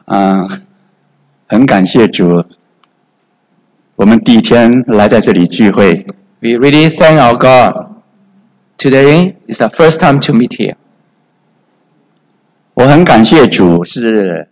很感谢主，我们第一天来在这里聚会。 We really thank our God. Today is the first time to meet here. 我很感谢主是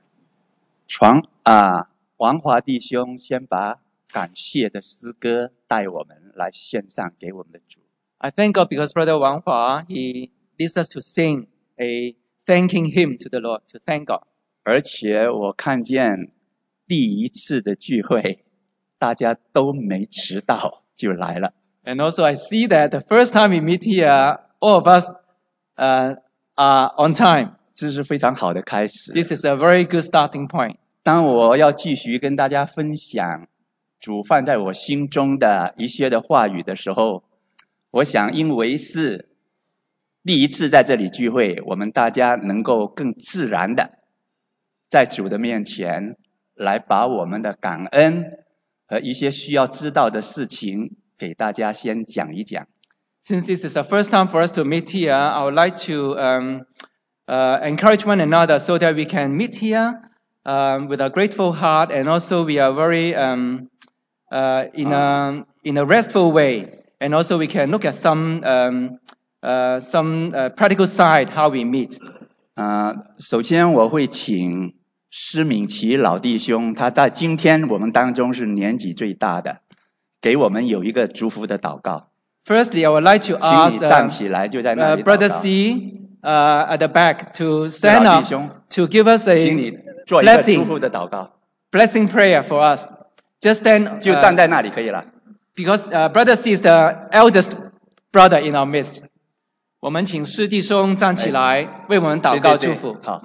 王华弟兄先把感谢的诗歌带我们来献上给我们的主。 I thank God because Brother Wang Hua, he leads us to sing a thanking hymn to the Lord, to thank God. 而且我看见第一次的聚会，大家都没迟到就来了。 And also I see that the first time we meet here, all of us are on time. 这是非常好的开始。 This is a very good starting point. 当我要继续跟大家分享主放在我心中的一些的话语的时候，我想因为是第一次在这里聚会，我们大家能够更自然的在主的面前来把我们的感恩和一些需要知道的事情给大家先讲一讲。 Since this is the first time for us to meet here, I would like to encourage one another so that we can meet here with a grateful heart, and also we are very in a restful way, and also we can look at some practical side how we meet. 首先我会请施敏琪老弟兄，他在今天我们当中是年纪最大的，给我们有一个祝福的祷告。 Firstly, I would like to ask 请你站起来，就在那里祷告。 Brother C at the back to stand up to give us a 请你做一个祝福的祷告。 blessing prayer for us. Just stand. 就站在那里可以了。 Because Brother C is the eldest brother in our midst. 我们请师弟兄站起来，为我们祷告祝福。 好。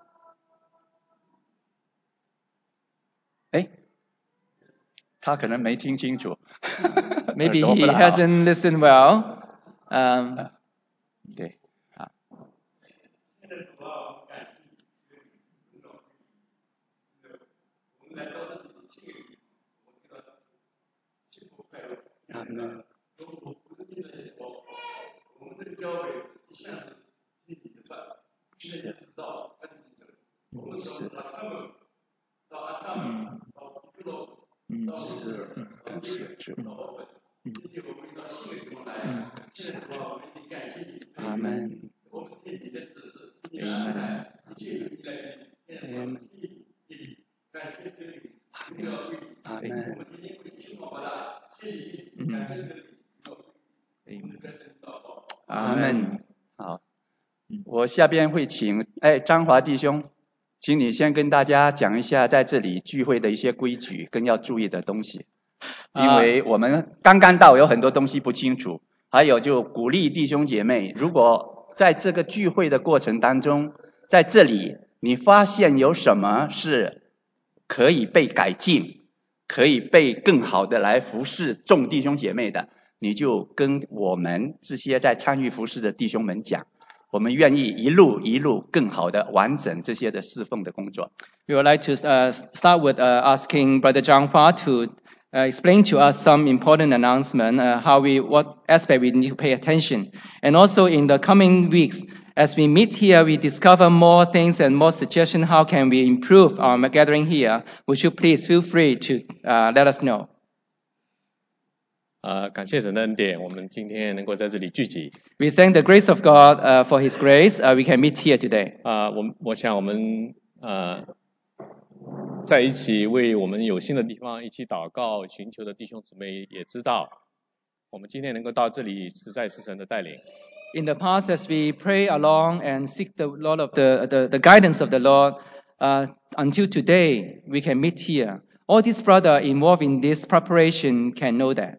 他可能没听清楚。 Maybe he hasn't listened well. 对。阿门。阿门。好，我下边会请张华弟兄，请你先跟大家讲一下在这里聚会的一些规矩跟要注意的东西，因为我们刚刚到，有很多东西不清楚。还有就鼓励弟兄姐妹，如果在这个聚会的过程当中，在这里你发现有什么是可以被改进，可以被更好的来服侍众弟兄姐妹的，你就跟我们这些在参与服侍的弟兄们讲，我们愿意一路更好的完整这些的侍奉的工作。 We would like to start with asking Brother Zhang Hua to explain to us some important announcement, what aspect we need to pay attention. And also in the coming weeks, as we meet here, we discover more things and more suggestions. How can we improve our gathering here? Would you please feel free to let us know? 感谢神的恩典，我们今天能够在这里聚集。 We thank the grace of God for His grace. We can meet here today. 我想我们在一起为我们有心的地方一起祷告寻求的弟兄姊妹也知道，我们今天能够到这里实在是神的带领。 In the past, as we pray along and seek the Lord of the guidance of the Lord, until today we can meet here. All these brothers involved in this preparation can know that.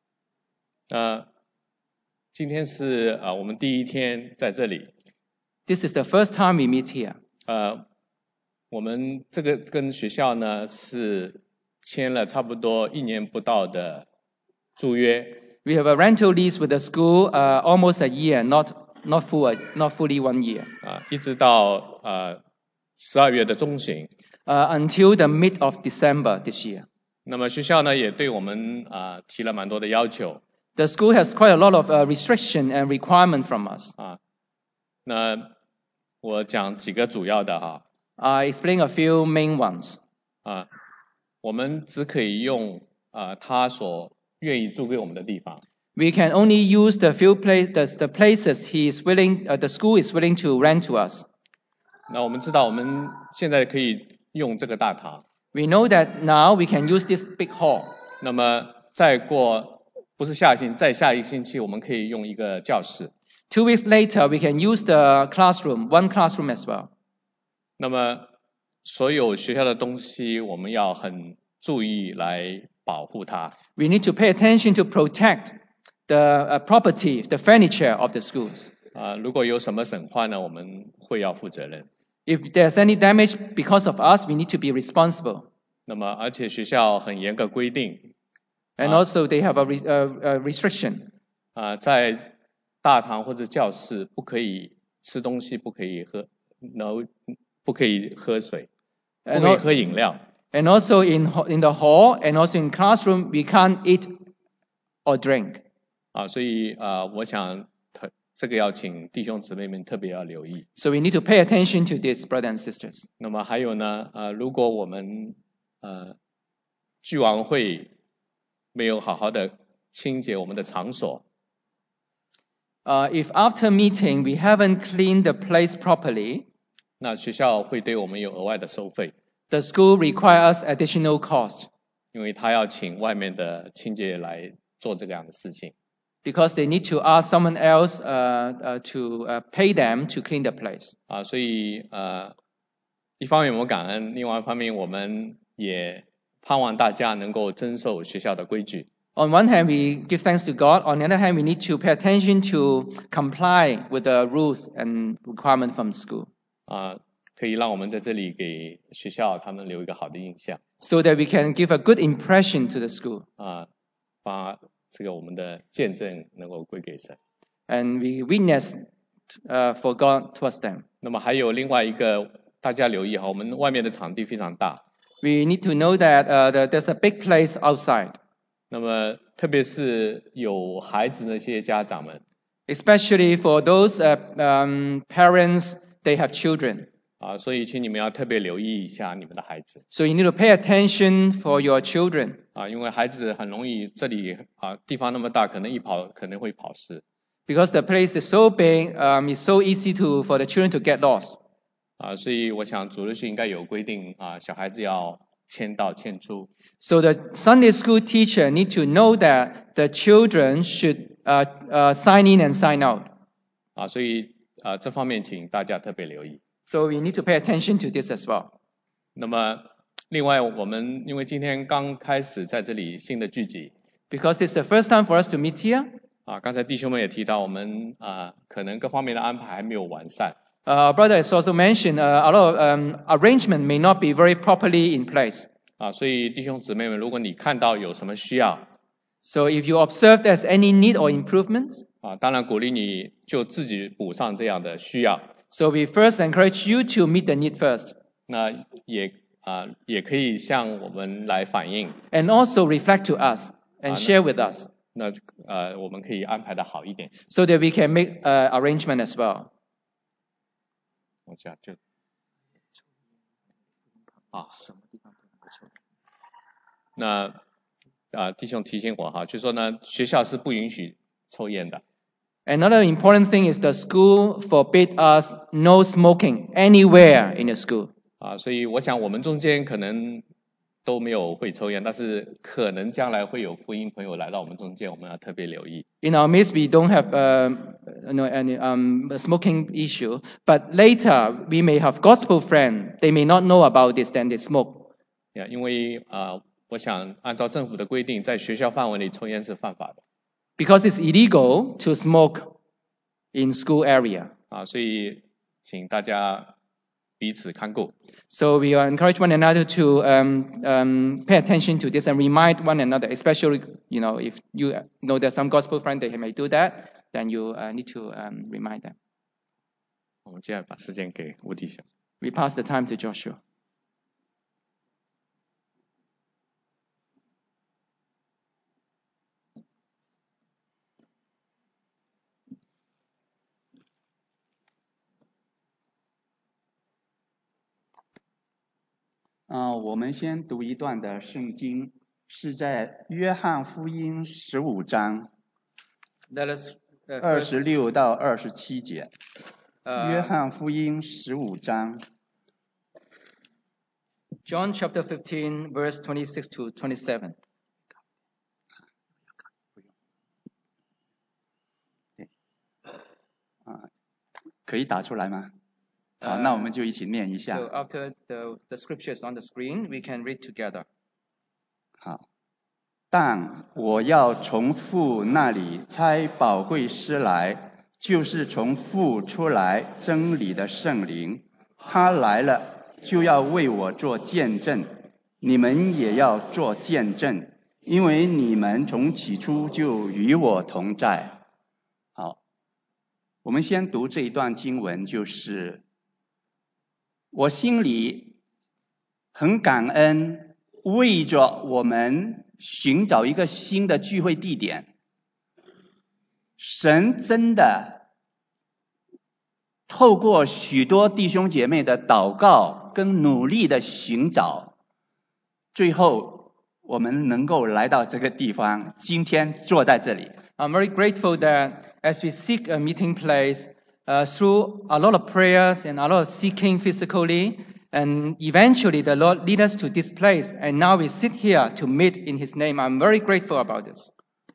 今天是我们第一天在这里。 This is the first time we meet here. 我们这个跟学校呢是签了差不多1年不到的租约。 We have a rental lease with the school almost a year, not fully 1 year. 一直到12月的中旬。 Until the mid of December this year. 那么学校呢也对我们提了蛮多的要求。 The school has quite a lot of restriction and requirement from us. 那我讲几个主要的 I explain a few main ones. 啊，我们只可以用他所愿意租给我们的地方。 We can only use the places the school is willing to rent to us. 那我们知道我们现在可以用这个大堂。 We know that now we can use this big hall. 那么不是再下一个星期，我们可以用一个教室。 2 weeks later, we can use the one classroom as well. 那么所有学校的东西，我们要很注意来保护它。 We need to pay attention to protect the property, the furniture of the schools. 如果有什么损坏呢，我们会要负责任。 If there's any damage because of us, we need to be responsible. 那么，而且学校很严格规定。 And also they have a restriction. 在大堂或者教室不可以吃东西，不可以喝，不可以喝水，不可以喝饮料。 And also in the hall and also in classroom, we can't eat or drink. 所以我想这个要请弟兄姊妹们特别要留意。 So we need to pay attention to this, brothers and sisters. 那么还有呢，如果我们聚完会没有好好的清洁我们的场所， if after meeting we haven't cleaned the place properly, 那学校会对我们有额外的收费。 The school requires additional cost. 因为他要请外面的清洁来做这样的事情。 Because they need to ask someone else to pay them to clean the place. 所以一方面我们感恩，另外一方面我们也盼望大家能够遵守学校的规矩。 On one hand, we give thanks to God. On the other hand, we need to pay attention to comply with the rules and requirements from school. 可以让我们在这里给学校他们留一个好的印象。 So that we can give a good impression to the school. 把这个我们的见证能够归给神。 And we witness for God towards them. 那么还有另外一个，大家留意哈，我们外面的场地非常大。 We need to know that there's a big place outside. 那么特别是有孩子那些家长们。 Especially for those parents, they have children. 所以请你们要特别留意一下你们的孩子。 So you need to pay attention for your children. 因为孩子很容易，这里地方那么大，可能可能会跑失。 Because the place is so big, it's so easy for the children to get lost. 所以我想主日学应该有规定小孩子要签到签出。 So the Sunday school teacher need to know that the children should sign in and sign out. 所以这方面请大家特别留意。 So we need to pay attention to this as well. 那么另外我们因为今天刚开始在这里新的聚集。 Because it's the first time for us to meet here. 刚才弟兄们也提到，我们可能各方面的安排还没有完善。 Our brother has also mentioned a lot of arrangement may not be very properly in place. 所以弟兄姊妹们，如果你看到有什么需要， So if you observe there's any need or improvement, 当然鼓励你就自己补上这样的需要。 So we first encourage you to meet the need first. 那也可以向我们来反映。 And also reflect to us and share with us. 那我们可以安排的好一点。 So that we can make arrangement as well. 我这样就那弟兄提醒我哈，就说呢，学校是不允许抽烟的。 Another important thing is the school forbid us no smoking anywhere in the school. 所以我想我们中間可能都没有会抽烟，但是可能将来会有福音朋友来到我们中间，我们要特别留意。 In our midst, we don't have any smoking issue, but later we may have gospel friends. They may not know about this, then they smoke. 因为我想按照政府的规定，在学校范围内抽烟是犯法的。 Because it's illegal to smoke in school area. 所以请大家彼此看顾。 So we encourage one another to pay attention to this and remind one another, especially, if you know that some gospel friend they may do that, then you need to remind them. 我们接下来把时间给吴弟兄。 We pass the time to Joshua. 我们先读一段的圣经，是在约翰福音15章 Let us 26到27节。约翰福音15章。 John chapter 15, verse 26 to 27. 可以打出来吗？好，那我们就一起念一下。 So after the scripture is on the screen, we can read together. 好，但我要从父那里差保惠师来，就是从父出来真理的圣灵，他来了就要为我做见证，你们也要做见证，因为你们从起初就与我同在。好，我们先读这一段经文，就是我心里很感恩，为着我们寻找一个新的聚会地点，神真的透过许多弟兄姐妹的祷告跟努力的寻找，最后我们能够来到这个地方，今天坐在这里。 I'm very grateful that as we seek a meeting place, through a lot of prayers and a lot of seeking physically, and eventually the Lord lead us to this place, and now we sit here to meet in His name. I'm very grateful about this.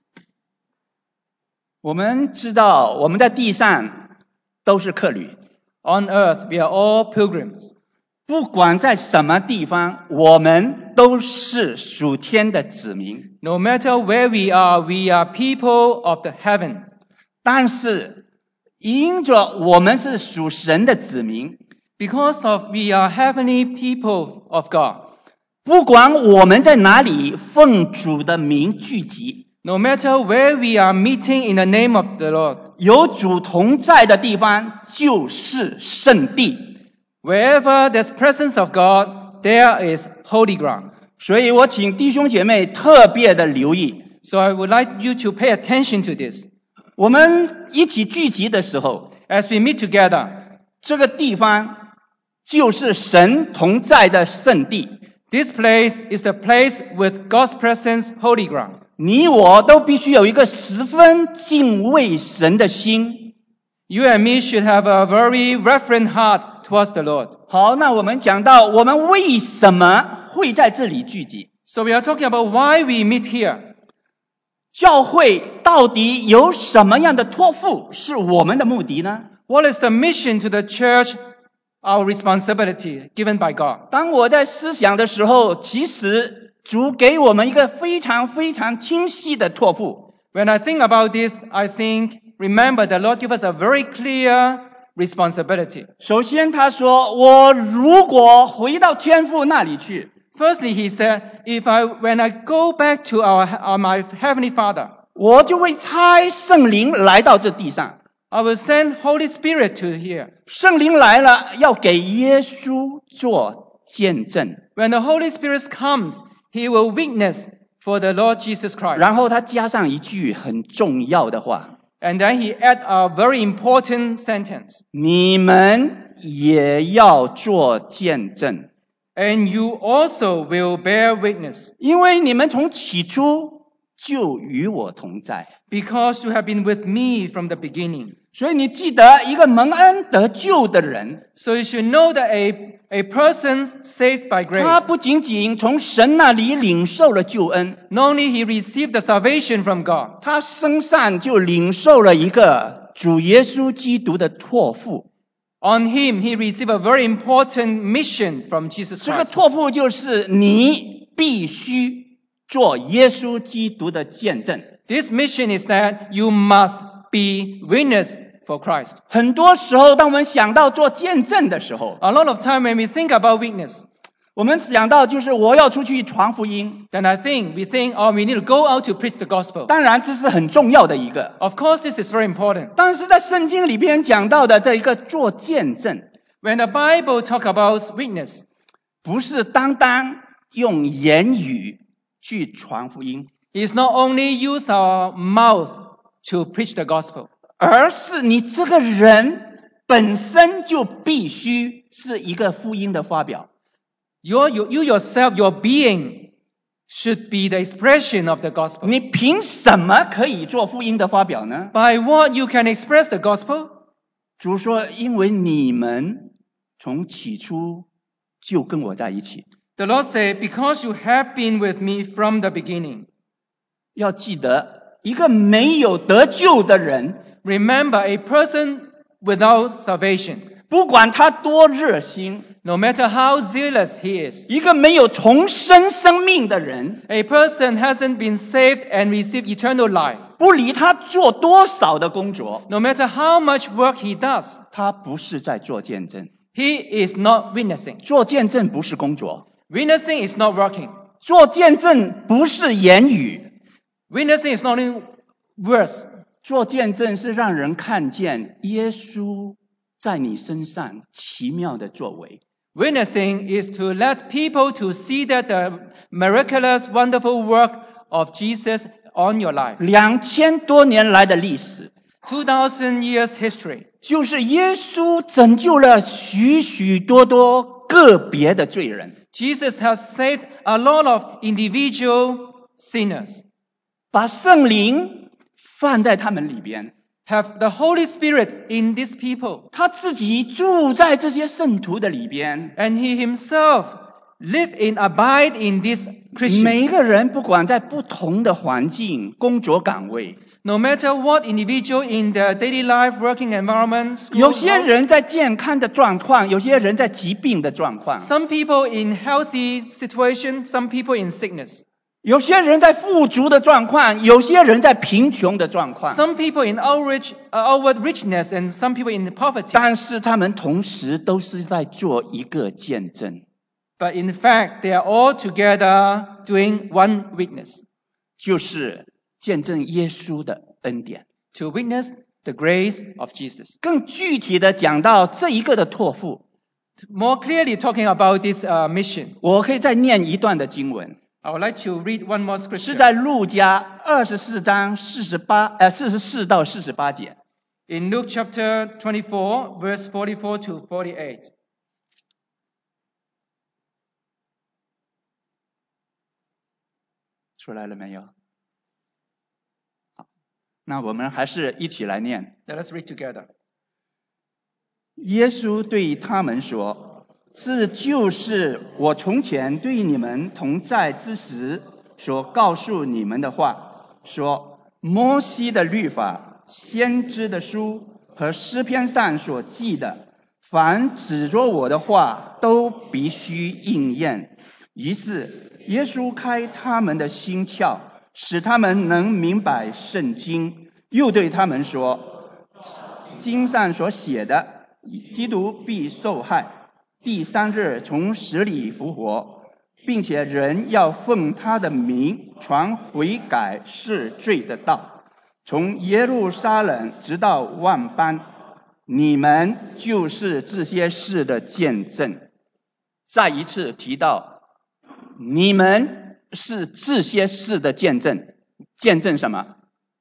我们知道我们在地上都是客旅， On earth, we are all pilgrims. 不管在什么地方，我们都是属天的子民。 No matter where we are people of the heaven. 但是因着我们是属神的子民， Because of we are heavenly people of God. 不管我们在哪里奉主的名聚集， No matter where we are meeting in the name of the Lord. 有主同在的地方就是圣地。 Wherever there's presence of God, there is holy ground. 所以我请弟兄姐妹特别的留意， So I would like you to pay attention to this. 我们一起聚集的时候， As we meet together, 这个地方就是神同在的圣地。 this place is the place with God's presence, holy ground. 你我都必须有一个十分敬畏神的心。 You and me should have a very reverent heart towards the Lord. 好，那我们讲到我们为什么会在这里聚集？ So we are talking about why we meet here. 教会到底有什么样的托付是我们的目的呢？ What is the mission to the church? Our responsibility given by God. 当我在思想的时候，其实主给我们一个非常非常清晰的托付。 When I think about this, I think, remember the Lord gave us a very clear responsibility. 首先他说，我如果回到天父那里去， Firstly, He said, when I go back to my Heavenly Father, 我就会差圣灵来到这地上。 I will send Holy Spirit to here. 圣灵来了，要给耶稣做见证。 When the Holy Spirit comes, He will witness for the Lord Jesus Christ. 然后他加上一句很重要的话， And then He add a very important sentence. 你们也要做见证， And you also will bear witness, 因为你们从起初就与我同在。 because you have been with me from the beginning. 所以你记得，一个蒙恩得救的人， So you should know that a person saved by 他 grace, 不仅仅从神那里领受了救恩， not only he received the salvation from God, 他身上就领受了一个主耶稣基督的托付。 on him he received a very important mission from Jesus 这个 Christ. 托付就是你必须做耶稣基督的见证。 This mission is that you must be witness for Christ. 很多时候，当我们想到做见证的时候， A lot of time when we think about witness, 我们想到就是我要出去传福音。 then we think, oh, we need to go out to preach the gospel. 当然，这是很重要的一个。 Of course, this is very important. 但是在圣经里边讲到的这一个做见证， When the Bible talk about witness, 不是单单用言语去传福音， it's not only use our mouth to preach the gospel, 而是你这个人本身就必须是一个福音的发表。 You yourself, your being should be the expression of the gospel. 你凭什么可以做福音的发表呢？ By what you can express the gospel? 主说，因为你们从起初就跟我在一起。 The Lord said, because you have been with me from the beginning. 要记得，一个没有得救的人， Remember, a person without salvation, 不管他多热心， no matter how zealous he is, 一个没有重生生命的人， a person hasn't been saved and received eternal life. 不理他做多少的工作， No matter how much work he does, 他不是在做见证。 he is not witnessing. 做见证不是工作， Witnessing is not working. 做见证不是言语， Witnessing is not in words. 做见证是让人看见耶稣在你身上奇妙的作为。 Witnessing is to let people to see that the miraculous, wonderful work of Jesus on your life. 2000多年来的历史， 2,000 years history. 就是耶稣拯救了许许多多个别的罪人， Jesus has saved a lot of individual sinners. 把圣灵放在他们里边， Have the Holy Spirit in these people. 他自己住在这些圣徒的里边。 And he himself abide in these 每一 Christians. 个人不管在不同的环境、工作岗位， No matter what individual in their daily life, working environment, school, 有些 house, 人在健康的状况，有些人在疾病的状况， some people in healthy situation, some people in sickness. 有些人在富足的状况，有些人在贫穷的状况。 Some people in outward richness and some people in poverty. 但是他们同时都是在做一个见证， But in fact, they are all together doing one witness. 就是见证耶稣的恩典。 To witness the grace of Jesus. 更具体的讲到这一个的托付， More clearly talking about this mission, 我可以再念一段的经文， I would like to read one more 是 scripture. 在路加24章44到48节。 In Luke chapter 24, verse 44 to 48. 出来了没有？好，那我们还是一起来念。 Let us read together. 耶稣对他们说：“这就是我从前对你们同在之时所告诉你们的话，说摩西的律法、先知的书和诗篇上所记的，凡指着我的话，都必须应验。”于是耶稣开他们的心窍，使他们能明白圣经，又对他们说：“经上所写的，基督必受害，第3日从死里复活，并且人要奉他的名传悔改赦罪的道，从耶路撒冷直到万邦，你们就是这些事的见证。”再一次提到，你们是这些事的见证。见证什么？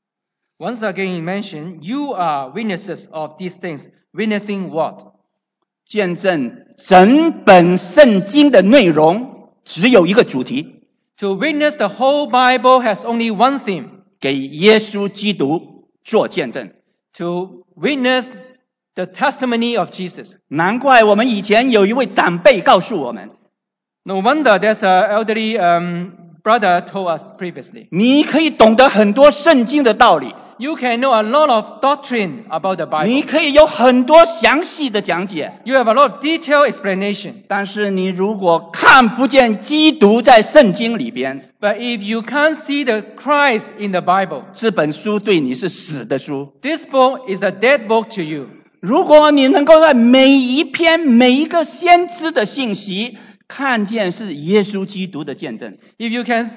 Once again he mentioned, you are witnesses of these things. Witnessing what? 见证整本圣经的内容只有一个主题， To witness the whole Bible has only one theme. 给耶稣基督做见证。 To witness the testimony of Jesus. 难怪我们以前有一位长辈告诉我们， No wonder there's an elderly brother told us previously. 你可以懂得很多圣经的道理， You can know a lot of doctrine about the 你 Bible. 可以有很多详细的讲解， You have a lot of detailed explanation. 但是你如果看不见基督在圣经里边， But if you can't see the Christ in the Bible, 这本书对你是死的书。 this book is a dead book to you. 如果你能够在每一篇每一个先知的信息看见是耶稣基督的见证， If you can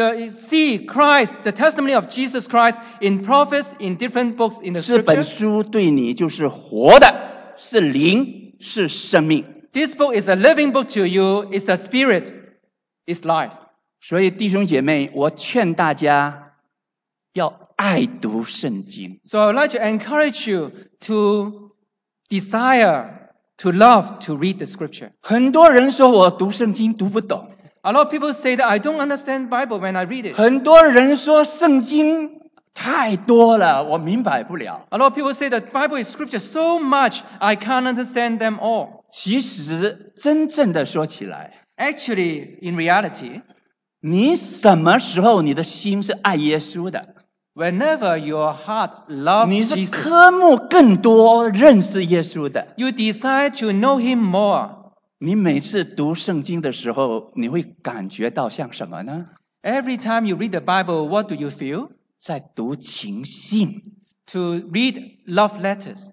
see Christ, the testimony of Jesus Christ in prophets, in different books in the 这本 scripture, 书对你就是活的，是灵，是生命。 this book is a living book to you, it's the spirit, it's life. 所以弟兄姐妹，我劝大家要爱读圣经， So I would like to encourage you to desire to love to read the scripture. 很多人说我读圣经读不懂， A lot of people say that I don't understand Bible when I read it. 很多人说圣经太多了，我明白不了。 A lot of people say that Bible is scripture so much I can't understand them all. 其实真正的说起来， Actually, in reality, 你什么时候你的心是爱耶稣的？ whenever your heart loves 你是 Jesus, 科目更多认识耶稣的。 you desire to know Him more. 你每次读圣经的时候，你会感觉到像什么呢？ Every time you read the Bible, what do you feel? 在读情信。 To read love letters.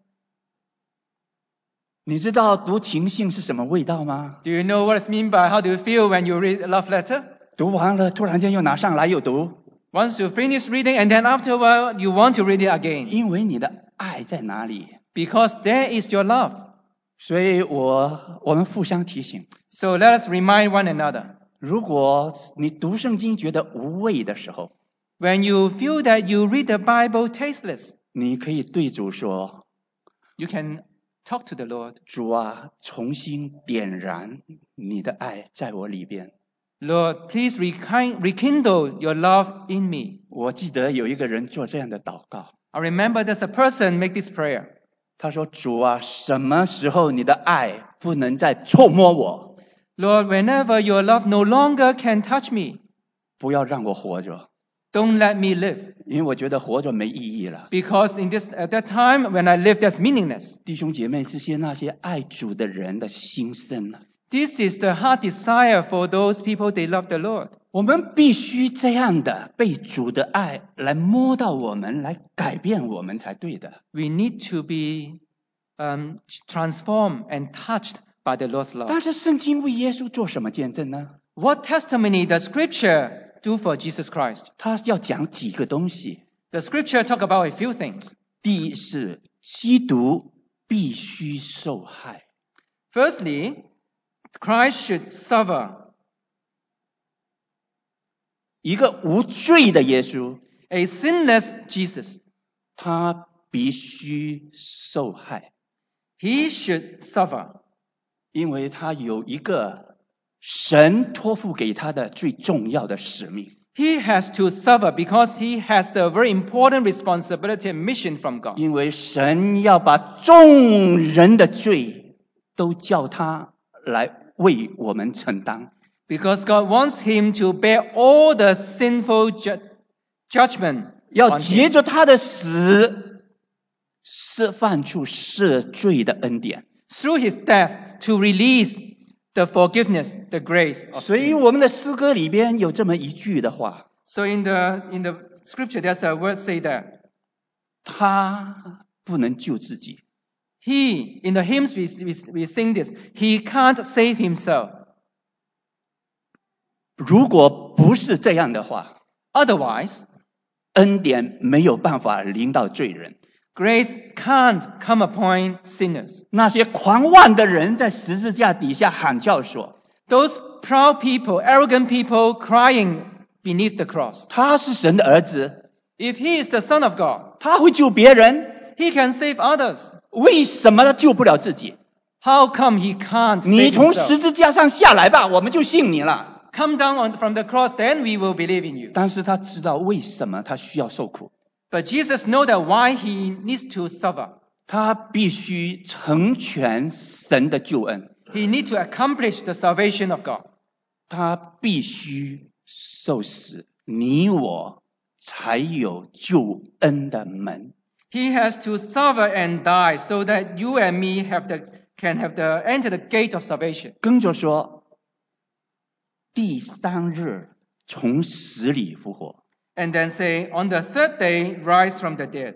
你知道读情信是什么味道吗？ Do you know what it's mean by how do you feel when you read a love letter? 读完了，突然间又拿上来又读， Once you finish reading and then after a while you want to read it again. 因为你的爱在哪里？ Because there is your love. 所以我们互相提醒， So let us remind one another. 如果你读圣经觉得无味的时候， When you feel that you read the Bible tasteless, 你可以对主说 you can talk to the Lord. 主啊，重新点燃你的爱在我里边。 Lord, please rekindle your love in me. 我记得有一个人做这样的祷告， I remember there's a person make this prayer. 他说主啊，什么时候你的爱不能再触摸我， Lord, whenever your love no longer can touch me, 不要让我活着， don't let me live. 因为我觉得活着没意义了。 Because at that time when I live, there's meaningless. 弟兄姐妹，这些那些爱主的人的心声啊， This is the heart desire for those people, they love the Lord. 我们必须这样的被主的爱来摸到我们，来改变我们才对的。 We need to be transformed and touched by the Lord's love. 但是圣经为耶稣做什么见证呢？ What testimony does Scripture do for Jesus Christ? 他要讲几个东西。 The Scripture talk about a few things. 第一是吸毒必须受害。 Firstly, Christ should suffer. 一个无罪的耶稣， A sinless Jesus, 他必须受害， he should suffer 因为他有一个神托付给他的最重要的使命。 He has to suffer because he has the very important responsibility and mission from God. 因为神要把众人的罪都叫他来为我们承担。 Because God wants him to bear all the sinful judgment 要 on 借 him. 着他的死，释放出赦罪的恩典。 Through his death to release the forgiveness, the grace of 所以 sin. 我们的诗歌里边有这么一句的话， So in the scripture, there's a word say that 他不能救自己， he, in the hymns we sing this, he can't save himself. 如果不是这样的话， Otherwise, 恩典没有办法临到罪人。 grace can't come upon sinners. 那些狂妄的人在十字架底下喊叫说 Those proud people, arrogant people crying beneath the cross. 他是神的儿子， If he is the Son of God, 他会救别人， he can save others. 为什么他救不了自己？ How come he can't 你 save 从十 himself? 字架上下来吧，我们就信你了。 Come down from the cross, then we will believe in you. 但是他知道为什么他需要受苦， But Jesus knows that why he needs to suffer. 他必须成全神的救恩， He needs to accomplish the salvation of God. 他必须受死，你我才有救恩的门。 He has to suffer and die so that you and me can enter the gate of salvation. 跟着说，第三日从死里复活。 And then say, on the third day, rise from the dead.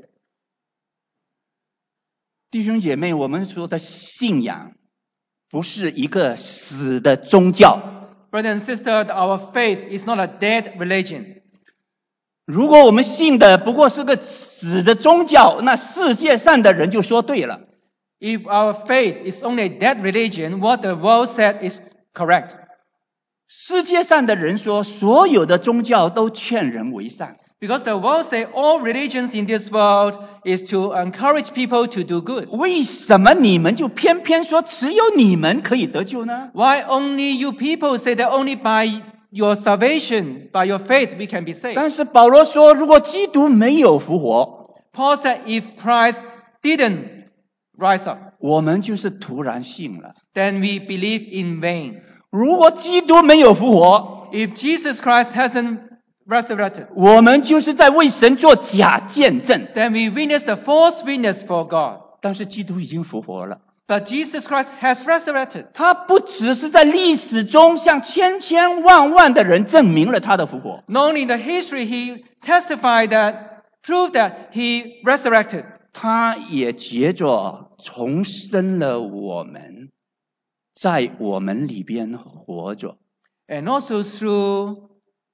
弟兄姐妹，我们说的信仰不是一个死的宗教。 Brother and sister, our faith is not a dead religion. 如果我们信的不过是个死的宗教，那世界上的人就说对了。 If our faith is only a dead religion, what the world said is correct. 世界上的人说，所有的宗教都劝人为善。 Because the world say all religions in this world is to encourage people to do good. 为什么你们就偏偏说只有你们可以得救呢？ Why only you people say that only by your salvation, by your faith, we can be saved? 但是保罗说，如果基督没有复活， Paul said if Christ didn't rise up, 我们就是徒然信了。 then we believe in vain. 如果基督没有复活， If Jesus Christ hasn't resurrected, 我们就是在为神做假见证。 then we witness the false witness for God. 但是基督已经复活了， But Jesus Christ has resurrected. 他不只是在历史中向千千万万的人证明了他的复活， Not only in the history, he testified that, proved that he resurrected. 他也藉着重生了我们，在我们里边活着。 And also through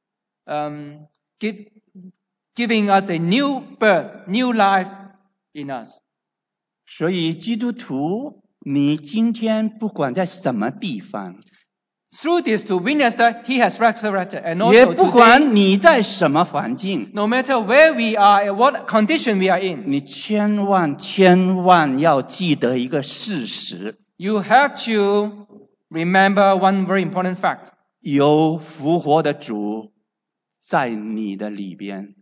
giving us a new birth, new life in us. 所以基督徒，你今天不管在什么地方， Through this to witness that he has resurrected. And 也 also 不 today, 管你在什么环境， no matter where we are and what condition we are in, 你千万要记得一个事实： you have to remember one very important fact. 有复活的主在你的里边，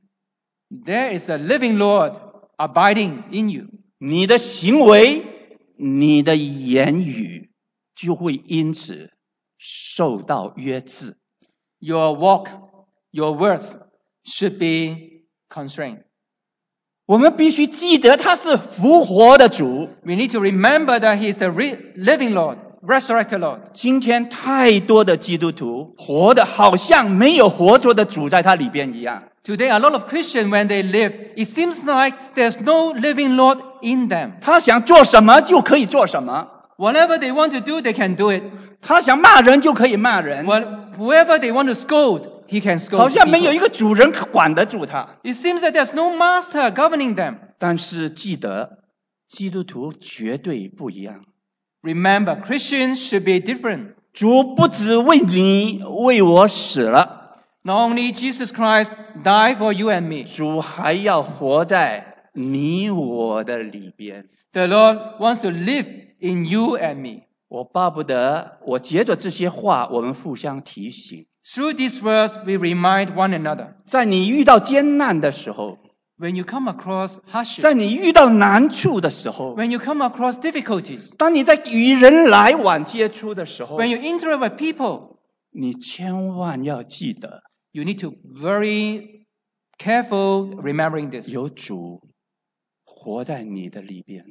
There is a living Lord abiding in you. 你的行为、你的言语就会因此受到约制。 Your walk, your words should be constrained. 我们必须记得他是复活的主。 We need to remember that he is the living Lord, resurrected Lord. 今天太多的基督徒活得好像没有活着的主在他里边一样。 Today, a lot of Christians, when they live, it seems like there's no living Lord in them. 他想做什么就可以做什么， Whatever they want to do, they can do it. 他想骂人就可以骂人， Whoever they want to scold, he can 好 scold 像没有一 people. 个主人管得住他。 It seems that there's no master governing them. 但是记得，基督徒绝对不一样。 Remember, Christians should be different. 主不只为你为我死了， Not only Jesus Christ died for you and me, 主还要活在你我的里边。 the Lord wants to live in you and me. 我巴不得，我接着这些话，我们互相提醒。 Through these words, we remind one another. 在你遇到艰难的时候， When you come across hardship, 在你遇到难处的时候， when you come across difficulties, 当你在与人来往接触的时候， when you interact with people, 你千万要记得， you need to very careful remembering this. 有主活在你的里边，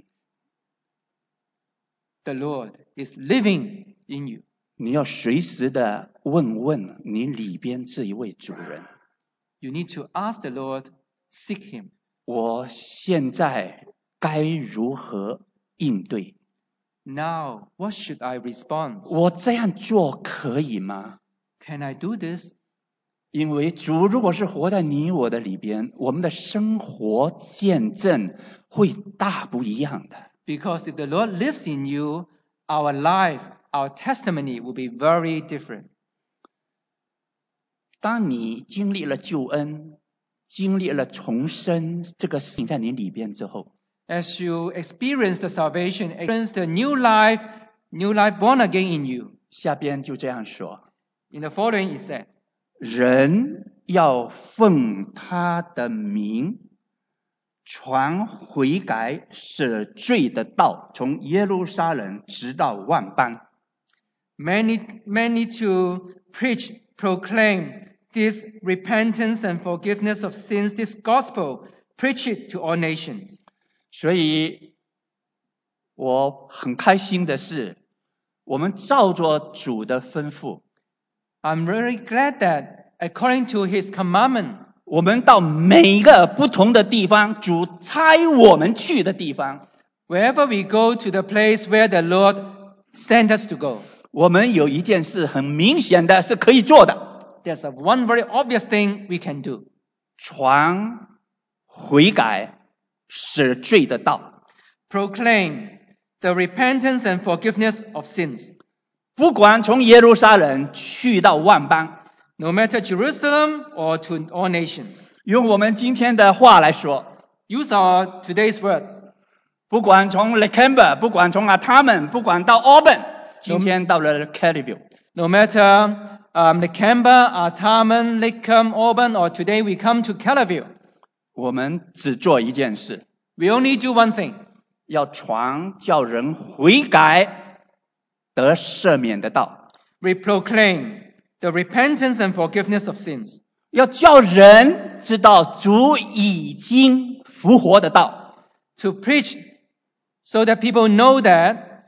The Lord is living in you. 你要随时的问你里边这一位主人， You need to ask the Lord, seek Him. 我现在该如何应对？ Now, what should I respond? 我这样做可以吗？ Can I do this? 因为主如果是活在你我的里边，我们的生活见证会大不一样的。 Because if the Lord lives in you, our life, our testimony will be very different. 当你经历了救恩，经历了重生这个事情在你里边之后， As you experience the salvation, experience the new life born again in you. 下边就这样说： In the following, it said, 人要奉他的名传悔改赦罪的道，从耶路撒冷直到万邦。 Many need to preach, proclaim this repentance and forgiveness of sins, this gospel, preach it to all nations. 所以，我很开心的是，我们照着主的吩咐， I'm very glad that according to His commandment, 我们到每个不同的地方，主差我们去的地方， wherever we go to the place where the Lord sent us to go, 我们有一件事很明显的是可以做的， there's one very obvious thing we can do. 传悔改赦罪的道。 Proclaim the repentance and forgiveness of sins. 不管从耶路撒冷去到万邦， No matter Jerusalem or to all nations. 用我们今天的话来说， Use our today's words. 不管从 Lakemba， 不管从Artarmon， 不管到 Auburn， 今天到了 Kellyville， No matter Lakemba, Artarmon, Lakecombe, Auburn, or today we come to Kellyville, 我们只做一件事， we only do one thing. 要传叫人悔改得赦免的道， We proclaim the repentance and forgiveness of sins. 要叫人知道主已经复活的道， To preach so that people know that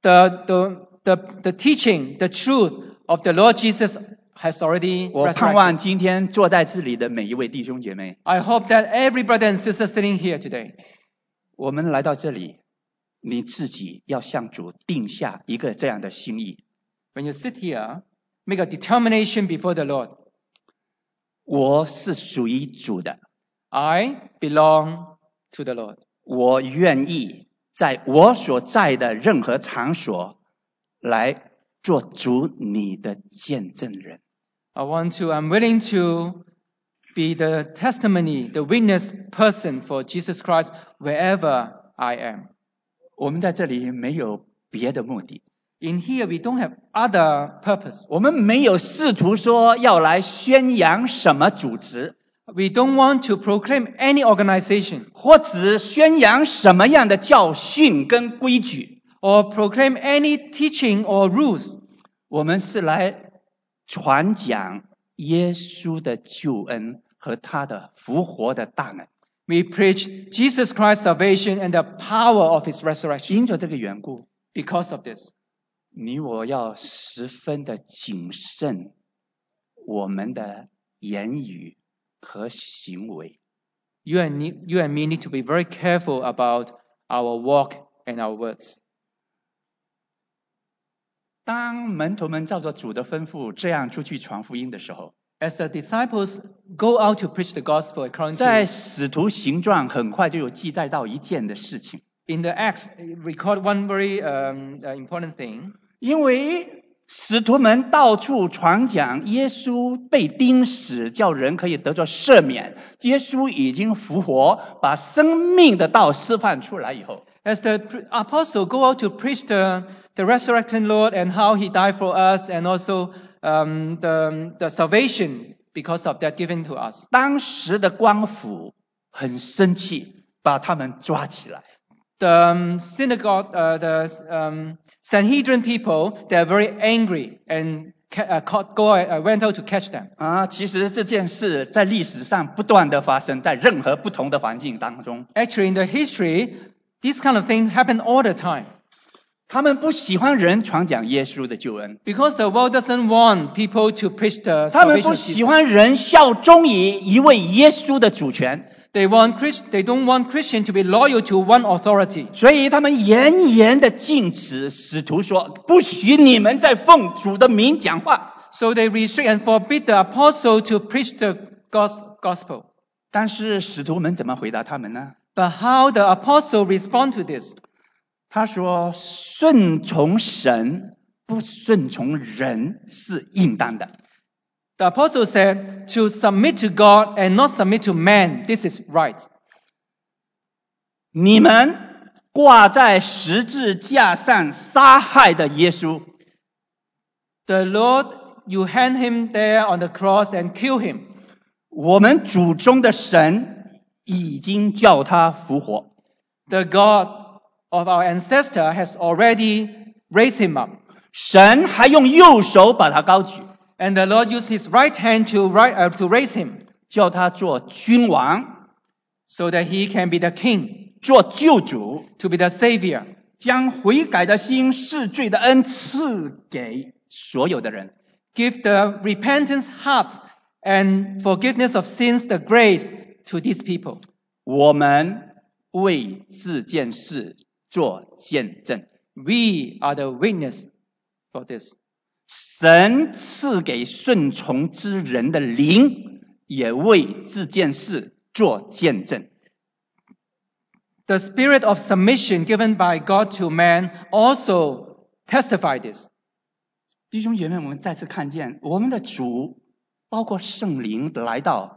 the teaching, the truth of the Lord Jesus has already 我盼望 resurrected. 今天坐在这里的每一位弟兄姐妹， I hope that every brother and sister sitting here today, 我们来到这里，你自己要向主定下一个这样的心意， when you sit here, make a determination before the Lord. 我是属于主的， I belong to the Lord. 我愿意在我所在的任何场所来做主你的见证人。 I'm willing to be the testimony, the witness person for Jesus Christ wherever I am. 我们在这里没有别的目的， In here, we don't have other purpose. 我们没有试图说要来宣扬什么组织， We don't want to proclaim any organization 或者宣扬什么样的教训跟规矩， or proclaim any teaching or rules. 我们是来传讲耶稣的救恩和他的复活的大能。 We preach Jesus Christ's salvation and the power of His resurrection. 因着这个缘故， Because of this, 你我要十分的谨慎我们的言语和行为。 you and me need to be very careful about our walk and our words. 当门徒们照着主的吩咐这样出去传福音的时候， As the disciples go out to preach the gospel according 在 to 使徒行传很快就有记载到一件的事情， in the Acts, record one very important thing. 因为使徒们到处传讲耶稣被钉死，叫人可以得着赦免，耶稣已经复活，把生命的道示范出来以后， As the apostle go out to preach the resurrected Lord and how He died for us, and also the salvation because of that given to us. 当时的官府很生气，把他们抓起来。 The synagogue, the Sanhedrin people, they are very angry and went out to catch them. 其实这件事在历史上不断的发生在任何不同的环境当中。 Actually, in the history, this kind of thing happen all the time. 他们不喜欢人传讲耶稣的救恩， Because the world doesn't want people to preach the 他们 salvation 不 of 喜 Jesus. 欢人效忠于一位耶稣的主权， They don't want Christian to be loyal to one authority. 所以他们严严的禁止使徒说，不许你们再奉主的名讲话。 So they restrict and forbid the apostle to preach the gospel. 但是使徒们怎么回答他们呢？ But how the apostle respond to this? 他说：“顺从神，不顺从人是应当的。 The apostle said to submit to God and not submit to man. This is right. 你们挂在十字架上杀害的耶稣， The Lord, you hang him there on the cross and kill him. 我们祖宗的神已经叫他复活。 The God of our ancestor has already raised him up. 神还用右手把他高举， And the Lord used his right hand to raise him 叫他做君王， so that he can be the king, 做救主， to be the savior, 将悔改的心、赦罪的恩赐给所有的人。 give the repentance heart and forgiveness of sins, the grace to these people. 我们为这件事做见证。 We are the witness for this. 神赐给顺从之人的灵，也为这件事做见证。 The spirit of submission given by God to man also testify this. 弟兄姐妹，我们再次看见我们的主，包括圣灵来到，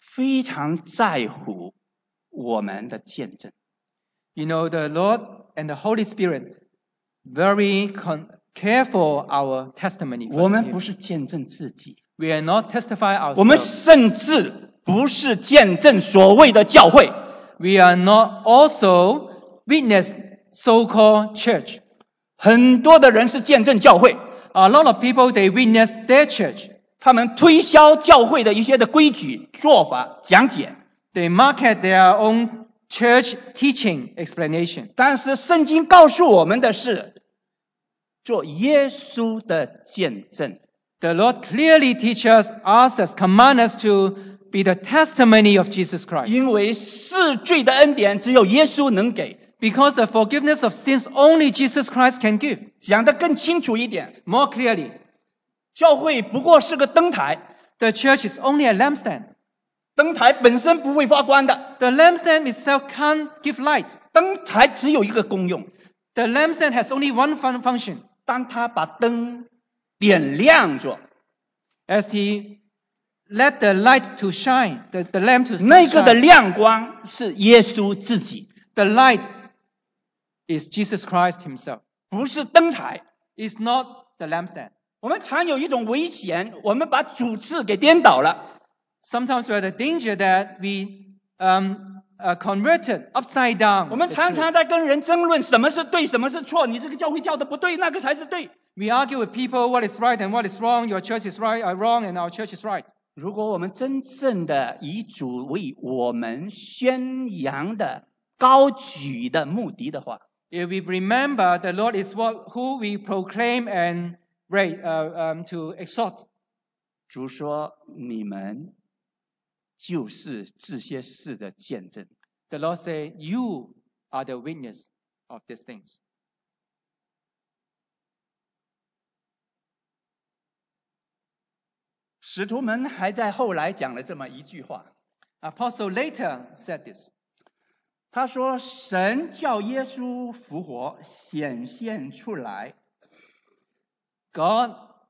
非常在乎我们的见证。 You know, the Lord and the Holy Spirit very care for our testimony. 我们不是见证自己， We are not testify 我们 ourselves. 甚至不是见证所谓的教会。 We are not also witness so-called church. 很多的人是见证教会， A lot of people, they witness their church. 他们推销教会的一些的规矩、做法、讲解。 They market their own church teaching explanation. 但是圣经告诉我们的是，做耶稣的见证。 The Lord clearly teaches us, command us to be the testimony of Jesus Christ. 因为赦罪的恩典只有耶稣能给。 Because the forgiveness of sins only Jesus Christ can give. 讲得更清楚一点， More clearly, 教会不过是个灯台， the church is only a lampstand. 灯台本身不会发光的， The lampstand itself can't give light. 灯台只有一个功用， The lampstand has only one function. 当他把灯点亮着， As he let the light to shine, the lamp to 那个的 shine. 亮光是耶稣自己， The light is Jesus Christ himself. 不是灯台。 It's not the lampstand. 我们常有一种危险，我们把主次给颠倒了。 Sometimes we are the danger that we converted upside down. 我们 the 常 truth. 常在跟人争论什么是对，什么是错。你这个教会教的不对，那个才是对。 We argue with people what is right and what is wrong. Your church is right, wrong, and our church is right. 如果我们真正的以主为我们宣扬的高举的目的的话， If we remember the Lord is who we proclaim and to exhort. 主说你们就是这些事的见证。 The Lord say, you are the witness of these things. 使徒们还在后来讲了这么一句话， Apostle later said this. 他说：“神叫耶稣复活，显现出来， God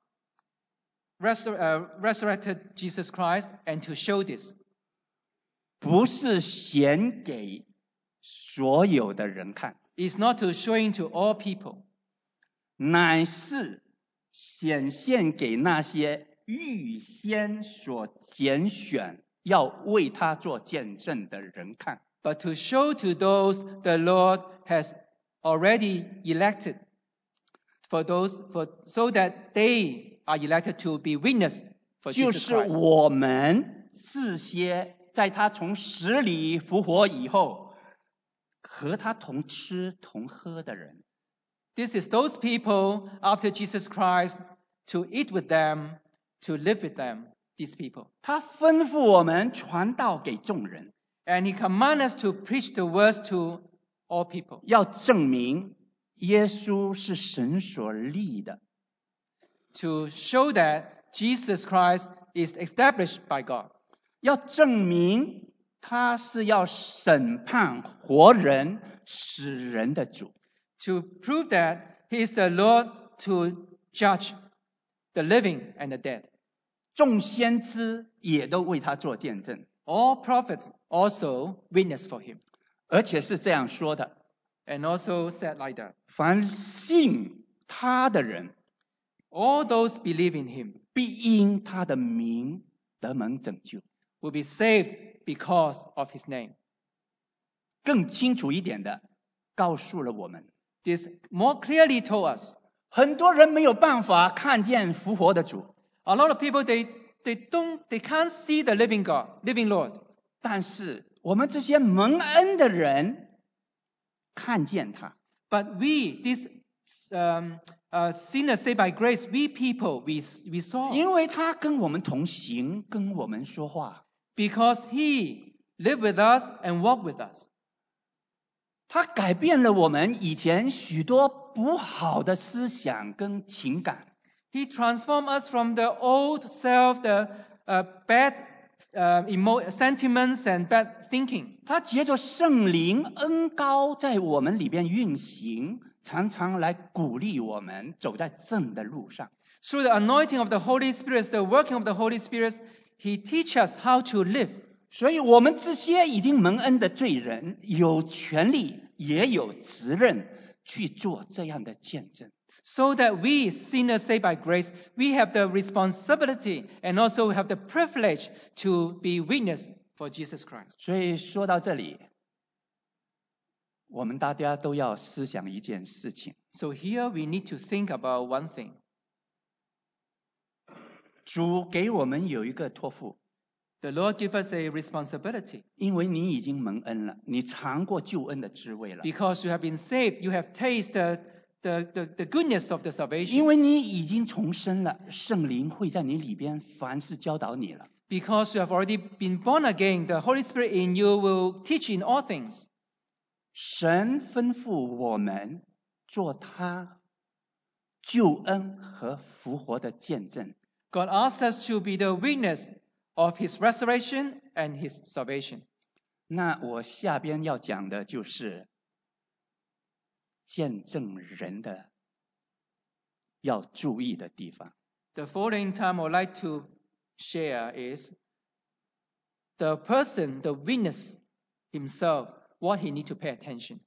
resurrected Jesus Christ and to show this. 不是显给所有的人看， Is not to showing to all people, 乃是显现给那些预先所拣选要为他做见证的人看。 but to show to those the Lord has already elected, so that they are elected to be witness for 就 Jesus 是 Christ. 我们这些在他从死里复活以后，和他同吃同喝的人。 This is those people after Jesus Christ to eat with them, to live with them, these people. 他吩咐我们传道给众人， And he commands us to preach the words to all people, 要证明耶稣是神所立的， to show that Jesus Christ is established by God, 要证明他是要审判活人、死人的主。 to prove that he is the Lord to judge the living and the dead. 众先知也都为他做见证， All prophets also witness for him, 而且是这样说的： and also said like that. 凡信他的人， All those believe in him 必因他的名得蒙拯救。 will be saved because of his name. 更清楚一点的，告诉了我们， This more clearly told us. 很多人没有办法看见复活的主， A lot of people they can't see the living God, living Lord. 但是我们这些蒙恩的人看见他， But we, these sinners saved by grace, we people, we saw. 因为他跟我们同行，跟我们说话， Because he lived with us and walked with us. 他改变了我们以前许多不好的思想跟情感。 He transformed us from the old self, the bad sentiments and bad thinking. 他借着圣灵恩膏在我们里边运行，常常来鼓励我们走在正的路上。 Through the anointing of the Holy Spirit, the working of the Holy Spirit, he teaches us how to live. 所以我们这些已经蒙恩的罪人，有权利也有责任去做这样的见证。 So that we, sinners saved by grace, we have the responsibility and also have the privilege to be witness for Jesus Christ. 所以说到这里，我们大家都要思想一件事情。 So here we need to think about one thing. 主给我们有一个托付， The Lord gives us a responsibility. 因为你已经蒙恩了，你尝过救恩的滋味了。 Because you have been saved, you have tasted the goodness of the 因 salvation. 为你已经重生了，圣灵会在你里边凡事教导你了。 Because you have already been born again, the Holy Spirit in you will teach in all things. 神吩咐我们做他救恩和复活的见证。 God asks us to be the witness of His resurrection and His salvation. 那我下边要讲的就是见证人的要注意的地方。 The following time I would like to share is the person, the witness himself, what he need to pay attention.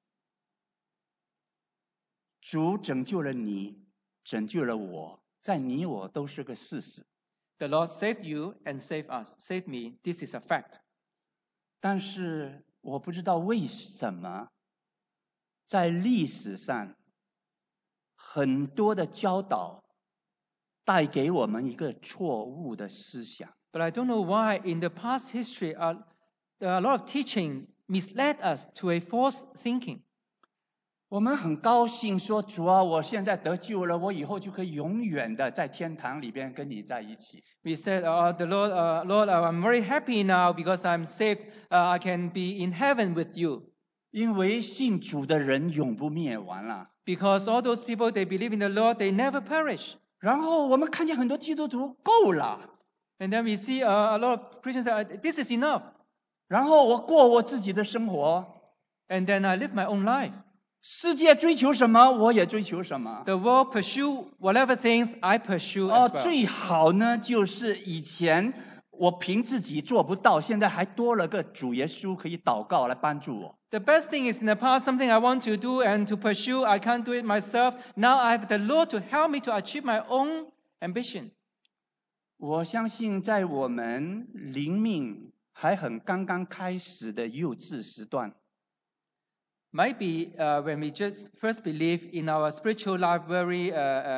主拯救了你，拯救了我，在你我都是个事实。 The Lord saved you and saved us, saved me. This is a fact. 但是我不知道为什么，在历史上很多的教导带给我们一个错误的思想。 But I don't know why in the past history, there are a lot of teaching misled us to a false thinking. 我们很高兴说，主啊，我现在得救了，我以后就可以永远的在天堂里边跟你在一起。 We said, the Lord, I'm very happy now because I'm saved. I can be in heaven with you. 因为信主的人永不灭亡了。 Because all those people, they believe in the Lord, they never perish. 然后我们看见很多基督徒够了， And then we see a lot of Christians say, this is enough. 然后我过我自己的生活。 And then I live my own life. 世界追求什么，我也追求什么。 The world pursue whatever things I pursue 哦， as well. 最好呢，就是以前我凭自己做不到，现在还多了个主耶稣可以祷告来帮助我。 The best thing is in the past, something I want to do and to pursue, I can't do it myself. Now I have the Lord to help me to achieve my own ambition. 我相信，在我们灵命还很刚刚开始的幼稚时段， Might be when we just first believe in our spiritual life very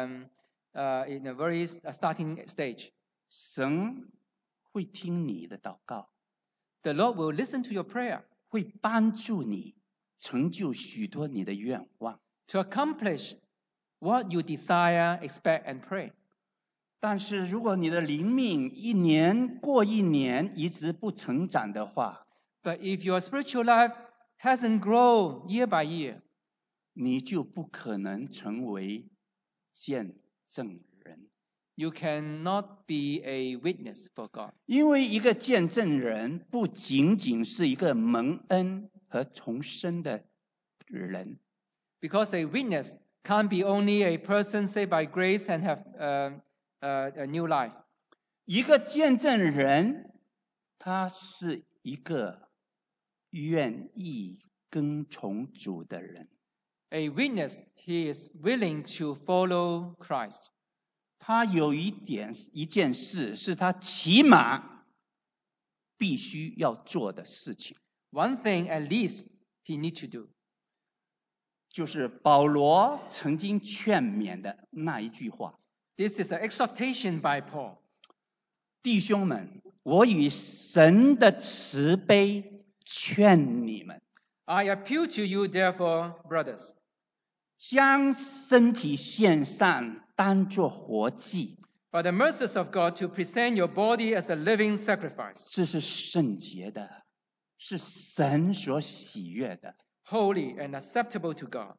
in a very starting stage. 神会听你的祷告， The Lord will listen to your prayer 会帮助你成就许多你的愿望。 to accomplish what you desire, expect, and pray. 但是如果你的灵命一年过一年一直不成长的话， But if your spiritual life hasn't grown year by year, 你就不可能成为见证人。 you cannot be a witness for God. 因为一个见证人不仅仅是一个蒙恩和重生的人， Because a witness can't be only a person saved by grace and have a new life. 一个见证人，他是一个愿意跟从主的人。 A witness, he is willing to follow Christ. 他有一件事是他起码必须要做的事情， One thing at least he needs to do. 就是保罗曾经劝勉的那一句话： This is an exhortation by Paul. 弟兄们，我以神的慈悲劝你们， I appeal to you, therefore, brothers, 将身体献上，当作活祭， by the mercies of God, to present your body as a living sacrifice, 这是圣洁的，是神所喜悦的。 holy and acceptable to God.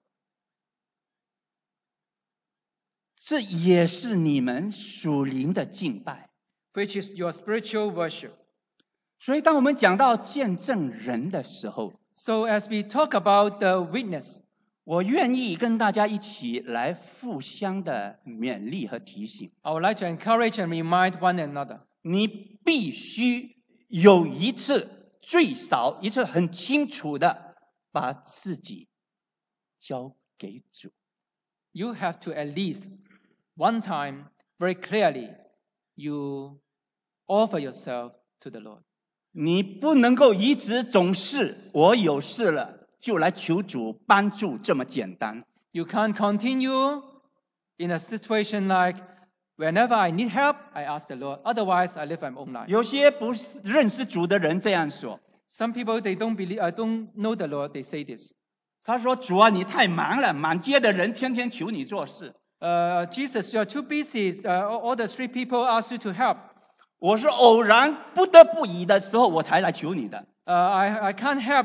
这也是你们属灵的敬拜。 Which is your spiritual worship. 所以，当我们讲到见证人的时候， So as we talk about the witness, 我愿意跟大家一起来互相的勉励和提醒。 I would like to encourage and remind one another. 你必须有一次最少一次很清楚的把自己交给主。 You have to at least one time very clearly you offer yourself to the Lord. 你不能够一直总是我有事了就来求主帮助这么简单。 You can't continue in a situation like whenever I need help, I ask the Lord. Otherwise, I live my own life. 有些不认识主的人这样说。 Some people they don't know the Lord. They say this. 他说：“主啊，你太忙了，满街的人天天求你做事。” Jesus, you are too busy. All the street people ask you to help. 我是偶然不得不已的时候，我才来求你的。 I can't help.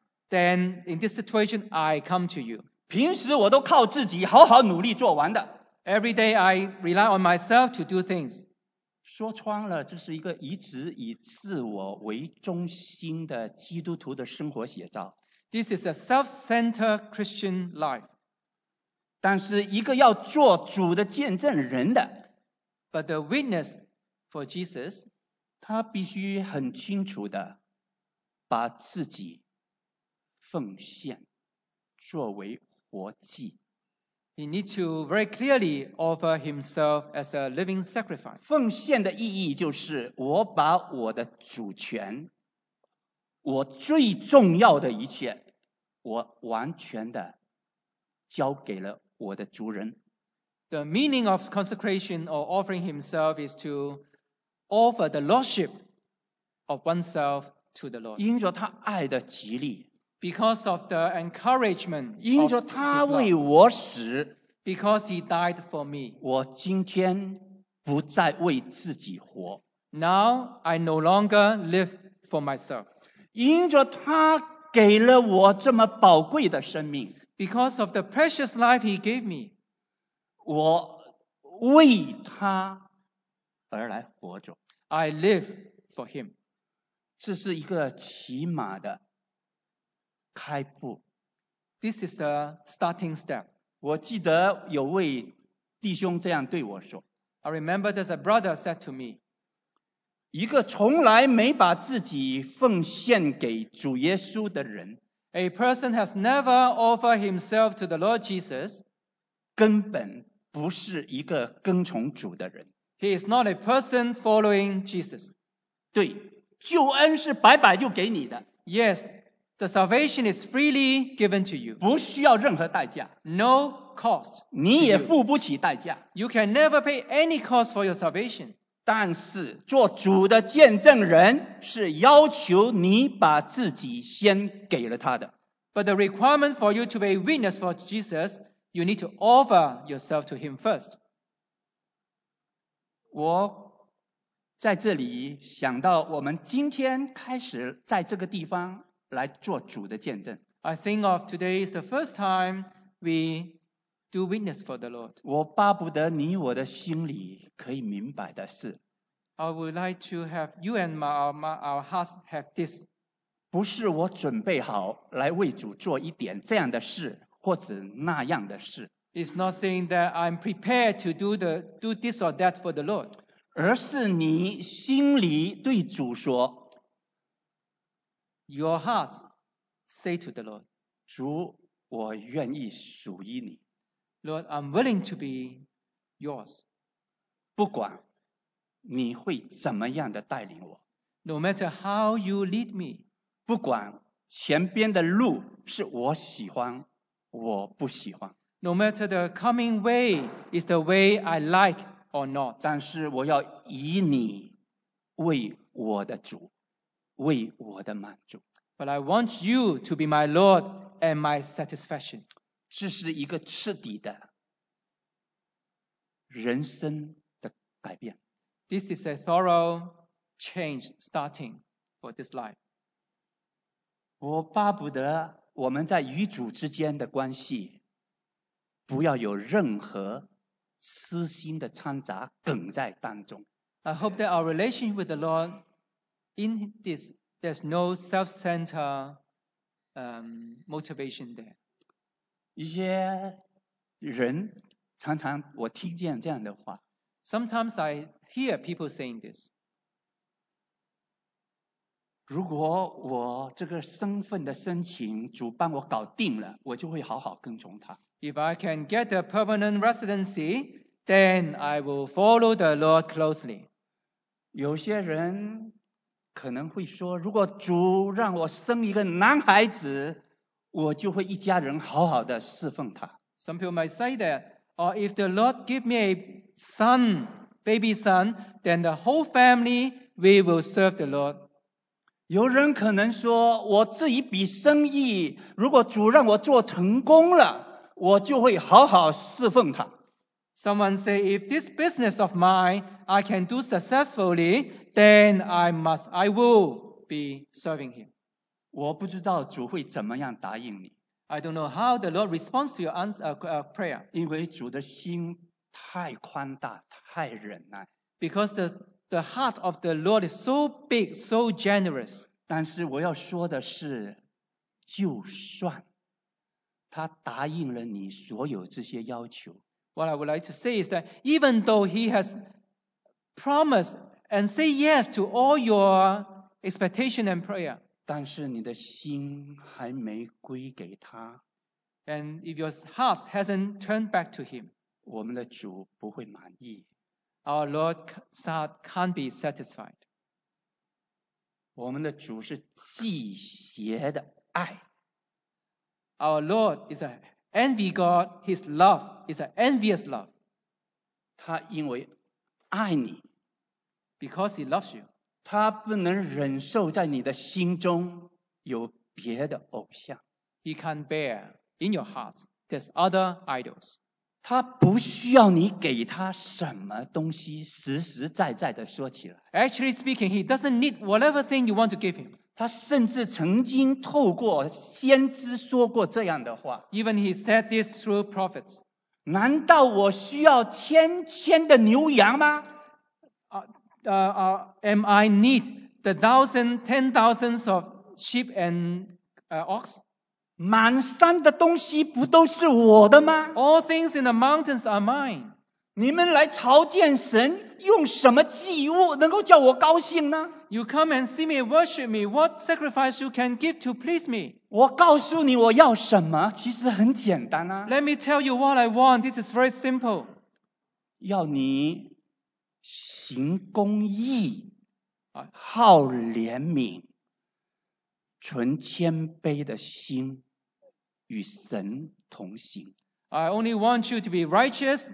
Then in this situation, I come to you. 平时我都靠自己好好努力做完的。 Every day I rely on myself to do things. 说穿了，这是一个一直以自我为中心的基督徒的生活写照。 This is a self-centered Christian life. 但是一个要做主的见证人的 But the witness for Jesus, 他必须很清楚的把自己奉献作为活祭。 he needs to very clearly offer himself as a living sacrifice. 奉献的意义就是我把我的主权，我最重要的一切，我完全的交给了我的主人。 The meaning of consecration or offering himself is to offer the lordship of oneself to the Lord. 因着他爱的极力， Because of the encouragement 因 of 着 his 他 love. 为我死， Because he died for me. 我今天不再为自己活。 Now I no longer live for myself. 因着他给了我这么宝贵的生命， Because of the precious life he gave me, 我为他而来活着。 I live for him. 这是一个起码的开步。 This is the starting step. 我记得有位弟兄这样对我说： I remember there's a brother said to me, 一个从来没把自己奉献给主耶稣的人， a person has never offered himself to the Lord Jesus. 根本不是一个跟从主的人。 He is not a person following Jesus. 对，救恩是白白就给你的， Yes, the salvation is freely given to you. 不需要任何代价， No cost. 你也付不起代价。 You can never pay any cost for your salvation. 但是做主的见证人是要求你把自己先给了他的。 But the requirement for you to be a witness for Jesus, you need to offer yourself to him first. 我在这里想到，我们今天开始在这个地方来做主的见证。 I think of today is the first time we do witness for the Lord. 我巴不得你我的心里可以明白的是， I would like to have you and our hearts have this. 不是我准备好来为主做一点这样的事或者那样的事， It's not saying that I'm prepared to do this or that for the Lord. 而是你心里对主说： Your hearts say to the Lord, 主，我愿意属于你， Lord, I'm willing to be yours. 不管你会怎么样的带领我， No matter how you lead me, 不管前边的路是我喜欢，我不喜欢， no matter the coming way is the way I like or not. 但是我要以你为我的主，为我的满足。 But I want you to be my Lord and my satisfaction. 这是一个彻底的人生的改变。 This is a thorough change starting for this life. 我巴不得我们在与主之间的关系，不要有任何私心的掺杂梗在当中。 I hope that our relationship with the Lord, in this, there's no self-centered motivation there. 一些人常常我听见这样的话， Sometimes I hear people saying this. 如果我这个身份的申请主帮我搞定了，我就会好好跟从他。 If I can get a permanent residency, then I will follow the Lord closely. 有些人可能会说，如果主让我生一个男孩子，我就会一家人好好的侍奉他。 Some people might say that, or if the Lord give me a son, baby son, then the whole family, we will serve the Lord. 有人可能说，我这一笔生意，如果主让我做成功了，我就会好好侍奉他。 Someone say, if this business of mine I can do successfully, then I will be serving him. 我不知道主会怎么样答应你， I don't know how the Lord responds to your prayer, 因为主的心太宽大，太忍耐。 because the heart of the Lord is so big, so generous. 但是我要说的是，就算他答应了你所有这些要求， What I would like to say is that even though he has promised and say yes to all your expectation and prayer, 但是你的心还没归给他， and if your heart hasn't turned back to him, 我们的主不会满意。 our Lord can't be satisfied. 我们的主是忌邪的爱， Our Lord is an envy God. His love is an envious love. 他因为爱你， Because he loves you, 他不能忍受在你的心中有别的偶像， he can't bear in your heart there's other idols. 他不需要你给他什么东西，实实在在的说起来， Actually speaking, he doesn't need whatever thing you want to give him. 他甚至曾经透过先知说过这样的话： Even he said this through prophets. 难道我需要千千的牛羊吗？ Am I need the 10,000s of sheep and ox? 满山的东西不都是我的吗？ All things in the mountains are mine. 你们来朝见神，用什么祭物能够叫我高兴呢？ You come and see me, worship me. What sacrifice you can give to please me? 我告诉你我要什么，其实很简单啊， Let me tell you what I want. This is very simple. 要你行公义，好怜悯，存谦卑的心，与神同行。 I only want you to be righteous,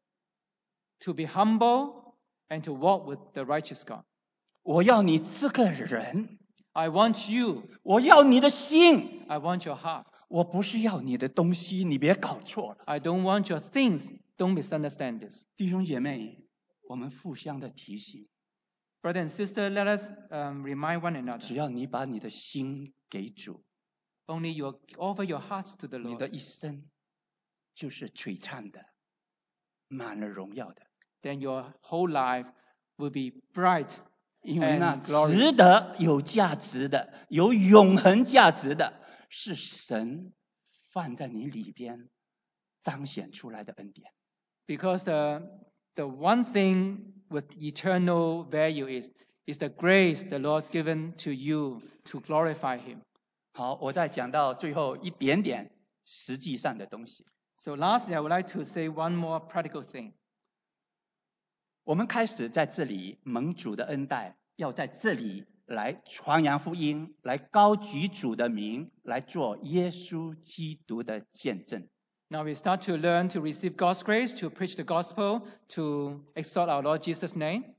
to be humble, and to walk with the righteous God. 我要你这个人， I want you. 我要你的心， I want your heart. 我不是要你的东西，你别搞错了。 I don't want your things. Don't misunderstand this. 弟兄姐妹，我们互相的提醒， Brother and sister, let us remind one 只 another. 要你把你的心给主， Only you offer your hearts to the 你的 Lord. 一生就是璀璨的，满了荣耀的。 Then your whole life will be bright. 因为那 And glory. 值得、有价值的、有永恒价值的，是神放在你里边彰显出来的恩典。 Because the one thing with eternal value is the grace the Lord given to you to glorify Him. 好，我再讲到最后一点点实际上的东西。 So lastly, I would like to say one more practical thing. 我们开始在这里蒙主的恩待，要在这里来传扬福音，来高举主的名，来做耶稣基督的见证。 Now we start to learn to receive God's grace, to preach the gospel, to exalt our Lord Jesus' name.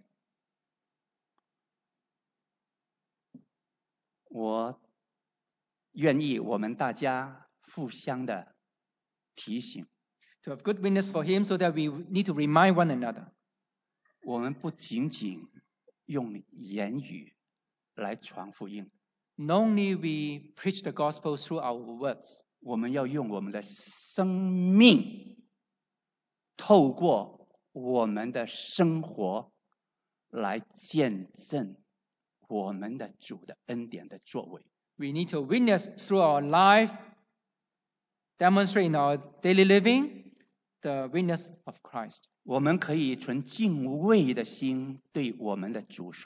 我愿意我们大家互相的提醒， To have good witness for Him so that we need to remind one another. 我们不仅仅用言语来传福音， Not only we preach the gospel through our words, 我们要用我们的生命，透过我们的生活来见证我们的主的恩典的作为。 we need to witness through our life, demonstrate in our daily living the witness of Christ. 我们可以存敬畏的心对我们的主说。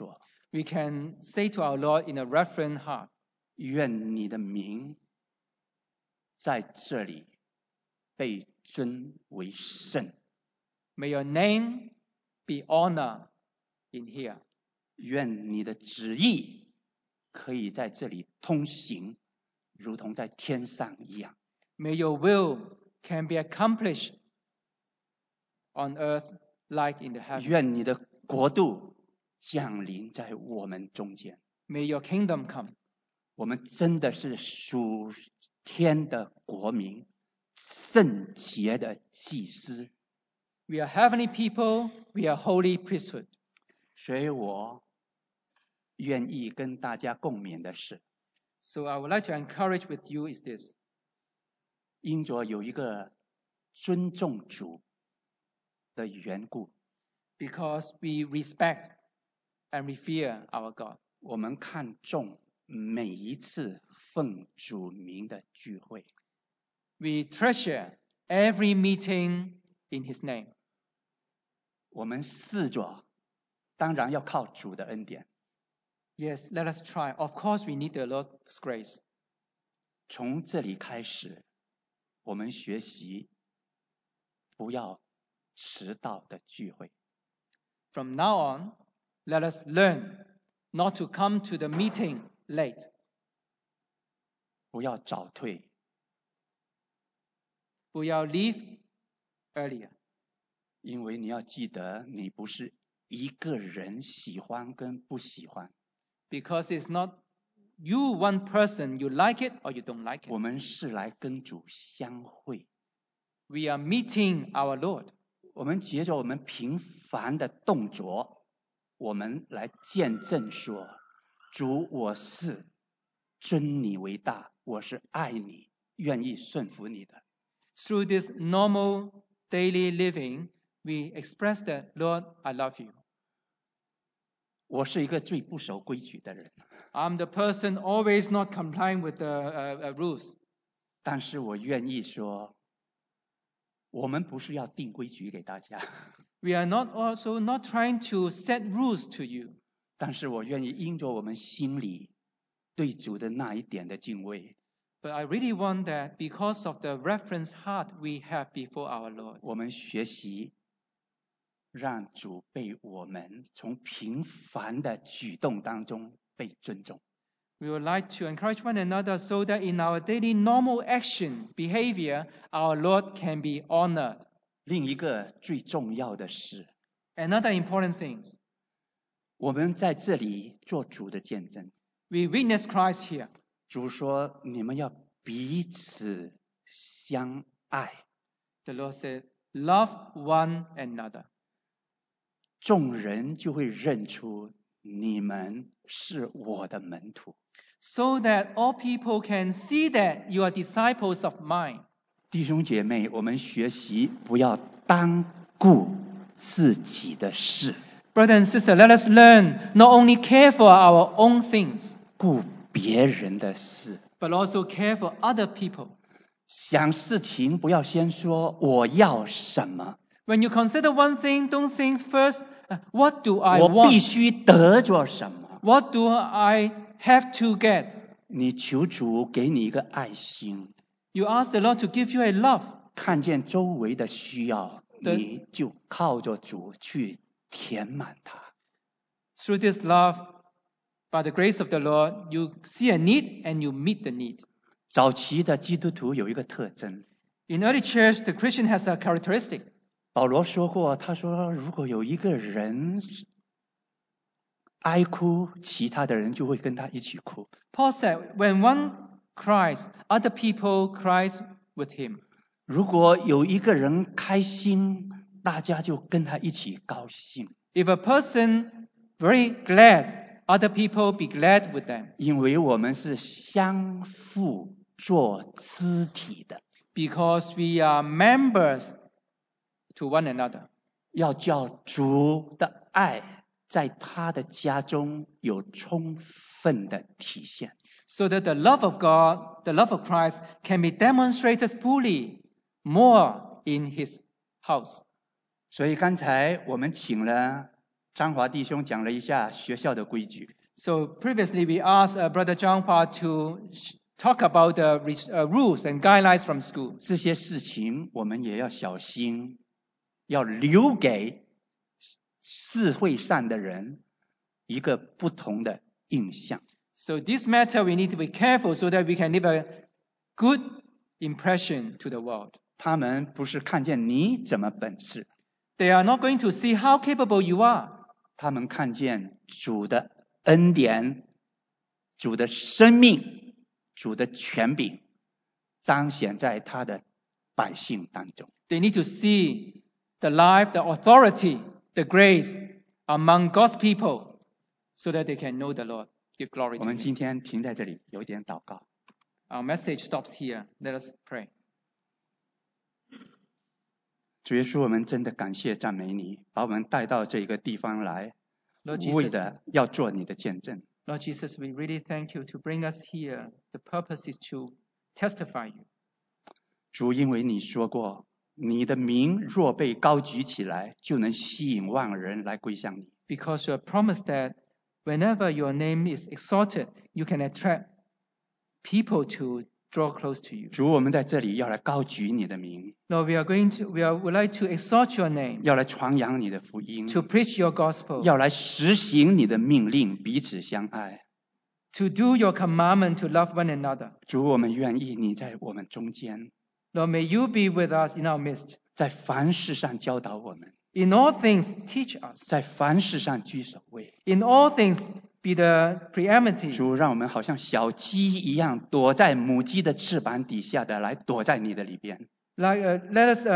we can say to our Lord in a reverent heart, 愿你的名在这里被尊为圣， may your name be honored in here. 愿你的旨意可以在这里通行，如同在天上一样。 May your will can be accomplished on earth like in the heavens. 愿你的国度降临在我们中间。 May your kingdom come. 我们真的是属天的国民，圣洁的祭司。 We are heavenly people. We are holy priesthood. 所以我愿意跟大家共勉的是， So I would like to encourage with you is this. 因着有一个尊重主的缘故， Because we respect and revere our God. 我们看重每一次奉主名的聚会。 We treasure every meeting in His name. 我们试着，当然要靠主的恩典。 Yes, let us try. Of course, we need the Lord's grace. 从这里开始，我们学习不要迟到的聚会。 From now on, let us learn not to come to the meeting late. 不要早退， We will leave earlier. 因为你要记得，你不是一个人喜欢跟不喜欢， Because it's not you one person, you like it or you don't like 我 it. 们是来跟主相会。 We are meeting our Lord. 我们借着我们平凡的动作，我们来见证说：主，我是尊你为大，我是爱你，愿意顺服你的。 Through this normal daily living, we express that, Lord, I love you. 我是一个最不守规矩的人， I'm the person always not complying with the rules. 但是我愿意说，我们不是要定规矩给大家， We are also not trying to set rules to you. 但是我愿意因着我们心里对主的那一点的敬畏， But I really want that because of the reverence heart we have before our Lord. 我们学习让主被我们从平凡的举动当中被尊重。 We would like to encourage one another so that in our daily normal action, behavior, our Lord can be honored. 另一个最重要的是， Another important thing, 我们在这里做主的见证。 we witness Christ here. 主说：“你们要彼此相爱。 The Lord said, love one another. 众人就会认出你们是我的门徒。” So that all people can see that you are disciples of mine. 弟兄姐妹，我们学习不要单顾自己的事， Brother and sister, let us learn not only care for our own things, 顾别人的事。 but also care for other people. 想事情不要先说我要什么， When you consider one thing, don't think first, what do I 我必 want? 须得着什么。 What do I have to get? 你求主给你一个爱心， You ask the Lord to give you a love. 看见周围的需要， 对你就靠着主去填满它。 Through this love, by the grace of the Lord, you see a need and you meet the need. 早期的基督徒有一个特征， In early church, the Christian has a characteristic. 保罗说过，他说如果有一个人哀哭，其他的人就会跟他一起哭。 Paul said, when one cries, other people cries with him. 如果有一个人开心，大家就跟他一起高兴， If a person very glad, other people be glad with them. 因为我们是相互做肢体的， Because we are members to one another. 要叫主的爱在他的家中有充分的体现。 So that the love of God, the love of Christ can be demonstrated fully more in his house. 所以刚才我们请了张华弟兄讲了一下学校的规矩。 So previously we asked Brother Zhang Hua to talk about the rules and guidelines from school. 这些事情我们也要小心，要留给社会上的人一个不同的印象。 So this matter we need to be careful so that we can leave a good impression to the world. 他们不是看见你怎么本事， They are not going to see how capable you are. 他们看见主的恩典、主的生命、主的权柄彰显在他的百姓当中。 They need to see the life, the authority, the grace among God's people so that they can know the Lord. Give glory 我 to 们 Him. 今天停在这里，有一点祷告。 Our message stops here. Let us pray. 主耶稣，我们真的感谢赞美你，把我们带到这个地方来， Lord 为 Jesus, 的要做你的见证。 Lord Jesus, we really thank you to bring us here. The purpose is to testify you. 主，因为你说过，你的名若被高举起来，就能吸引万人来归向你。 Because you have promised that whenever your name is exalted, you can attract people to draw close to you. 主，我们在这里要来高举你的名， Lord, would like to exalt your name, 要来传扬你的福音， to preach your gospel, 要来实行你的命令，彼此相爱。 to do your commandment to love one another. 主，我们愿意你在我们中间， Lord, may you be with us in our midst. 在凡事上教导我们， In all things, teach us. 在凡事上居首位。 In all things, be the preeminent. 主，让我们好像小鸡一样，躲在母鸡的翅膀底下的，来躲在你的里边。 Let us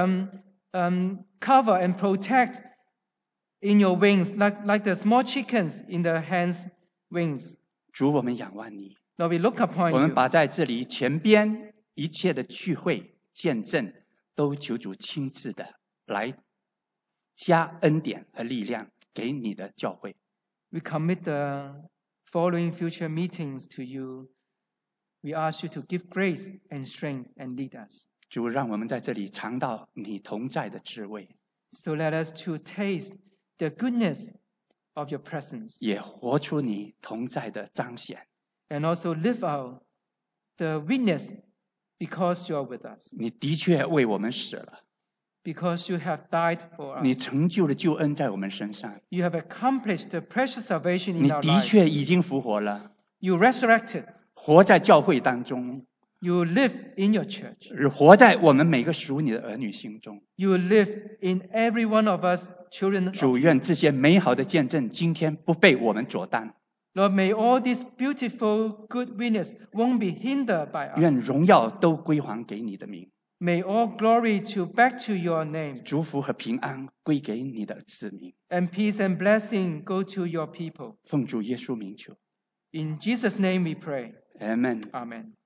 cover and protect in your wings, like the small chickens in the hen's wings. 主，我们仰望你， Lord, we look upon 我们 you. 把在这里前边一切的聚会见证，都求主亲自的来加恩典和力量给你的教会。 We commit the following future meetings to you. We ask you to give grace and strength and lead us. 主，让我们在这里尝到你同在的滋味， So let us to taste the goodness of your presence 也活出你同在的彰显。 and also live out the witness because you are with us, 你的确为我们死了， because you have died for 你 us. 成就了救恩在我们身上， You have accomplished the precious salvation 你 in our 的 life. 确已经复活了， You resurrected. 活在教会当中， You live in your church. 活在我们每个属你的儿女心中。 You live in every one of us children. 主，愿这些美好的见证今天不被我们阻挡， Lord, may all this beautiful good witness won't be hindered by us. 愿荣耀都归还给你的名， May all glory to back to your name, 祝福和平安归给你的子民。 and peace and blessing go to your people. 奉主耶稣名求 In Jesus' name we pray. ，Amen。 Amen.